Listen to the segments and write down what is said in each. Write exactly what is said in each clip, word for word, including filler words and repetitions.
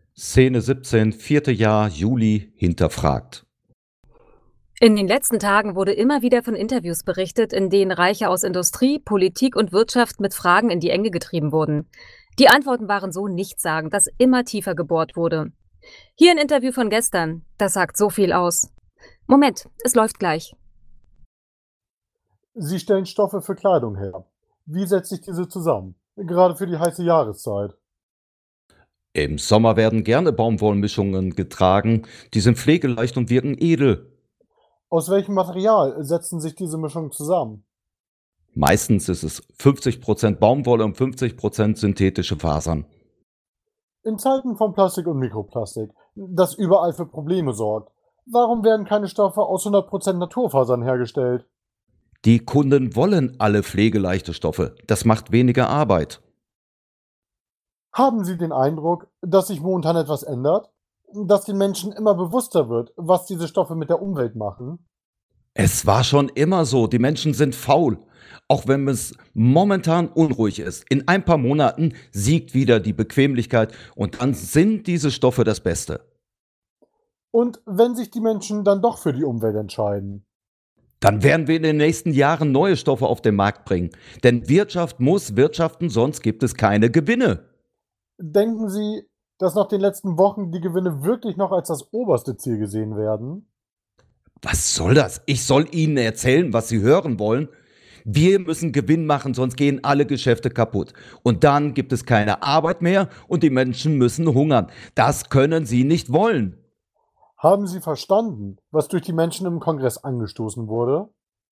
Szene siebzehn, vierte Jahr, Juli, hinterfragt. In den letzten Tagen wurde immer wieder von Interviews berichtet, in denen Reiche aus Industrie, Politik und Wirtschaft mit Fragen in die Enge getrieben wurden. Die Antworten waren so nichtssagend, dass immer tiefer gebohrt wurde. Hier ein Interview von gestern. Das sagt so viel aus. Moment, es läuft gleich. Sie stellen Stoffe für Kleidung her. Wie setzt sich diese zusammen? Gerade für die heiße Jahreszeit. Im Sommer werden gerne Baumwollmischungen getragen, die sind pflegeleicht und wirken edel. Aus welchem Material setzen sich diese Mischungen zusammen? Meistens ist es fünfzig Prozent Baumwolle und fünfzig Prozent synthetische Fasern. In Zeiten von Plastik und Mikroplastik, das überall für Probleme sorgt, warum werden keine Stoffe aus hundert Prozent Naturfasern hergestellt? Die Kunden wollen alle pflegeleichte Stoffe. Das macht weniger Arbeit. Haben Sie den Eindruck, dass sich momentan etwas ändert? Dass den Menschen immer bewusster wird, was diese Stoffe mit der Umwelt machen? Es war schon immer so, die Menschen sind faul. Auch wenn es momentan unruhig ist. In ein paar Monaten siegt wieder die Bequemlichkeit und dann sind diese Stoffe das Beste. Und wenn sich die Menschen dann doch für die Umwelt entscheiden? Dann werden wir in den nächsten Jahren neue Stoffe auf den Markt bringen. Denn Wirtschaft muss wirtschaften, sonst gibt es keine Gewinne. Denken Sie, dass nach den letzten Wochen die Gewinne wirklich noch als das oberste Ziel gesehen werden? Was soll das? Ich soll Ihnen erzählen, was Sie hören wollen? Wir müssen Gewinn machen, sonst gehen alle Geschäfte kaputt. Und dann gibt es keine Arbeit mehr und die Menschen müssen hungern. Das können Sie nicht wollen. Haben Sie verstanden, was durch die Menschen im Kongress angestoßen wurde?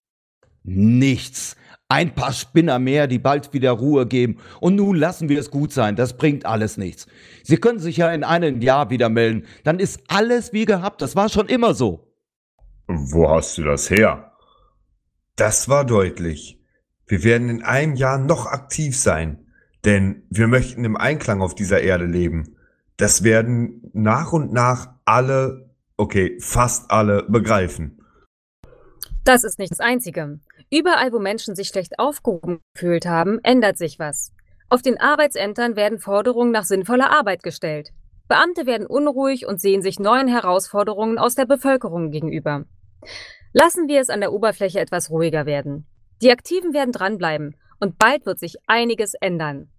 Nichts. Ein paar Spinner mehr, die bald wieder Ruhe geben. Und nun lassen wir es gut sein. Das bringt alles nichts. Sie können sich ja in einem Jahr wieder melden. Dann ist alles wie gehabt. Das war schon immer so. Wo hast du das her? Das war deutlich. Wir werden in einem Jahr noch aktiv sein, denn wir möchten im Einklang auf dieser Erde leben. Das werden nach und nach alle, okay, fast alle begreifen. Das ist nicht das Einzige. Überall, wo Menschen sich schlecht aufgehoben gefühlt haben, ändert sich was. Auf den Arbeitsämtern werden Forderungen nach sinnvoller Arbeit gestellt. Beamte werden unruhig und sehen sich neuen Herausforderungen aus der Bevölkerung gegenüber. Lassen wir es an der Oberfläche etwas ruhiger werden. Die Aktiven werden dranbleiben und bald wird sich einiges ändern.